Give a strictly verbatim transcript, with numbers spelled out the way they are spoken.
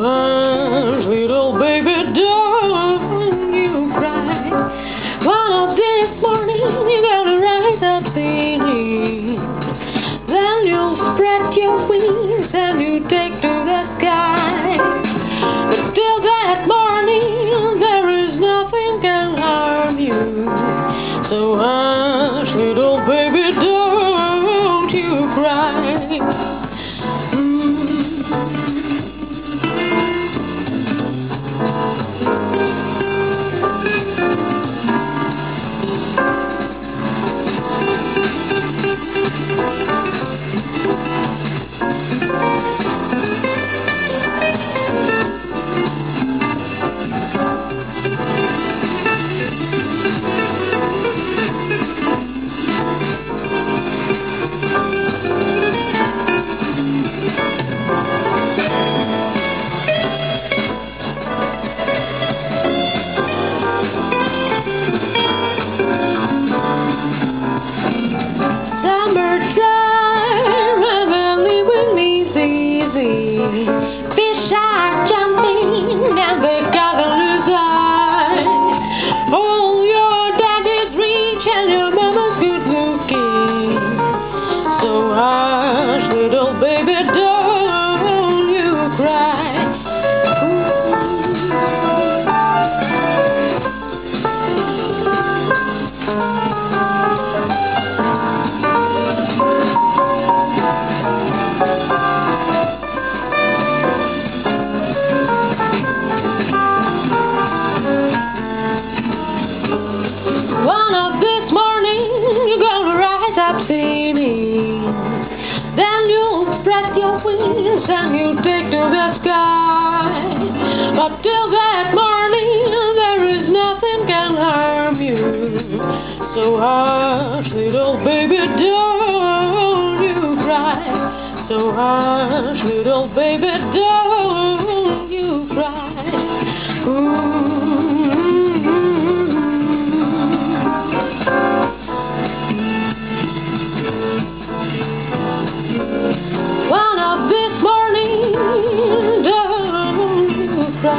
hush, little baby, don't you cry. One of this morning you gotta rise up singing. Then you'll spread your wings and you take to the sky. But till that morning there is nothing can harm you. So hush, little baby, don't you cry. Fish are jumping and they gotta lose eye. Oh, your daddy's rich and your mama's good looking. So hush, little baby, don't you cry. Then you'll spread your wings and you take to the sky. But till that morning there is nothing can harm you. So hush, little baby, don't you cry. So hush, little baby, don't